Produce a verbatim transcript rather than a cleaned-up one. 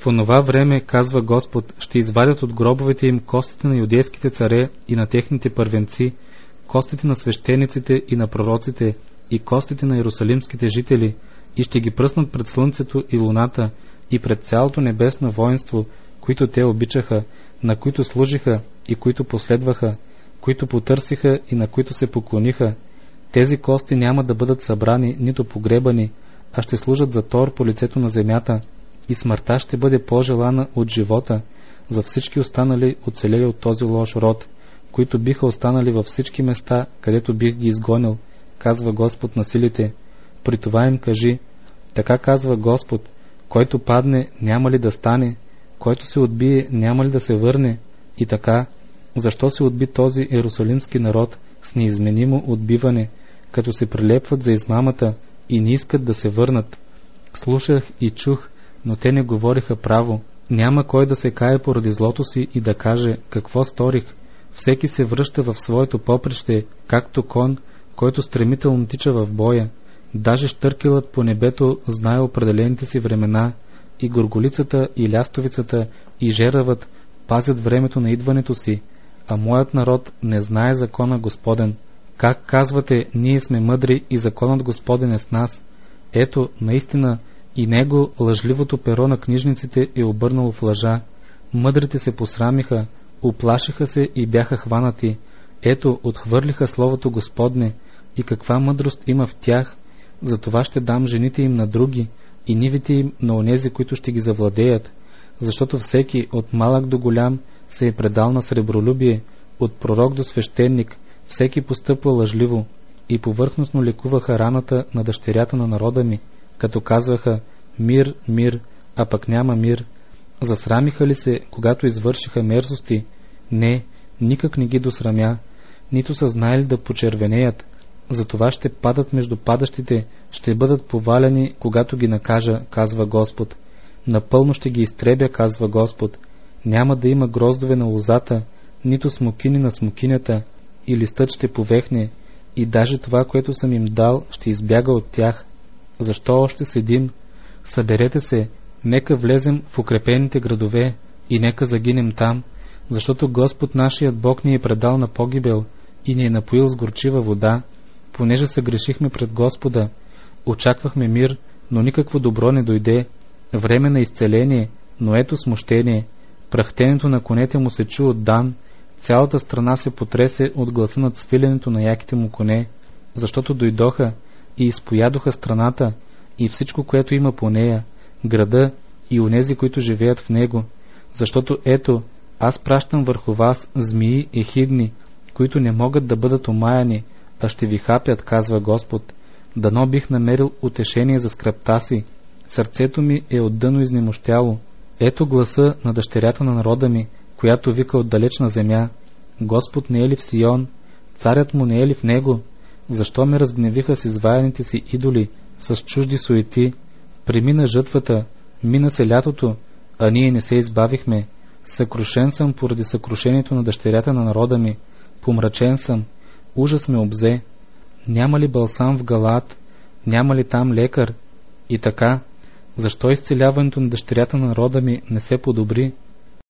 В онова време, казва Господ, ще извадят от гробовете им костите на юдейските царе и на техните първенци, костите на свещениците и на пророците и костите на иерусалимските жители, и ще ги пръснат пред слънцето и луната и пред цялото небесно воинство, които те обичаха, на които служиха и които последваха, които потърсиха и на които се поклониха. Тези кости няма да бъдат събрани, нито погребани, а ще служат за тор по лицето на земята, и смъртта ще бъде по-желана от живота за всички останали оцелели от този лош род, които биха останали във всички места, където бих ги изгонил, казва Господ на силите. При това им кажи: така казва Господ, който падне, няма ли да стане, който се отбие, няма ли да се върне? И така, защо се отби този иерусалимски народ с неизменимо отбиване, като се прилепват за измамата и не искат да се върнат? Слушах и чух, но те не говориха право. Няма кой да се кае поради злото си и да каже: какво сторих? Всеки се връща в своето поприще, както кон, който стремително тича в боя. Даже щъркелът по небето знае определените си времена, и горголицата, и лястовицата, и жеравът пазят времето на идването си, а моят народ не знае закона Господен. Как казвате, ние сме мъдри и законът Господен е с нас? Ето, наистина, и него лъжливото перо на книжниците е обърнало в лъжа. Мъдрите се посрамиха, уплашиха се и бяха хванати. Ето, отхвърлиха словото Господне, и каква мъдрост има в тях. Затова ще дам жените им на други и нивите им на онези, които ще ги завладеят, защото всеки, от малък до голям, се е предал на сребролюбие, от пророк до свещеник, всеки постъпва лъжливо, и повърхностно лекуваха раната на дъщерята на народа ми, като казваха: мир, мир, а пък няма мир. Засрамиха ли се, когато извършиха мерзости? Не, никак не ги досрамя, нито са знаели да почервенеят. Затова ще падат между падащите, ще бъдат повалени, когато ги накажа, казва Господ. Напълно ще ги изтребя, казва Господ. Няма да има гроздове на лозата, нито смокини на смокинята, и листът ще повехне, и даже това, което съм им дал, ще избяга от тях. Защо още седим? Съберете се, нека влезем в укрепените градове и нека загинем там, защото Господ нашият Бог ни е предал на погибел и ни е напоил с горчива вода, понеже съгрешихме пред Господа. Очаквахме мир, но никакво добро не дойде, време на изцеление, но ето смущение. Прахтенето на конете му се чу от Дан, цялата страна се потресе от гласа над свиленето на яките му коне, защото дойдоха и изпоядоха страната и всичко, което има по нея, града и онези, които живеят в него. Защото ето, аз пращам върху вас змии ехидни, които не могат да бъдат омаяни, а ще ви хапят, казва Господ. Дано бих намерил утешение за скръбта си. Сърцето ми е отдъно изнемощяло. Ето гласа на дъщерята на народа ми, която вика от далечна земя: Господ не е ли в Сион? Царят му не е ли в него? Защо ме разгневиха с изваяните си идоли, с чужди суети? Премина жътвата, мина се лятото, а ние не се избавихме. Съкрушен съм поради съкрушението на дъщерята на народа ми. Помрачен съм, ужас ме обзе. Няма ли балсам в Галаат? Няма ли там лекар? И така, защо изцеляването на дъщерята на народа ми не се подобри?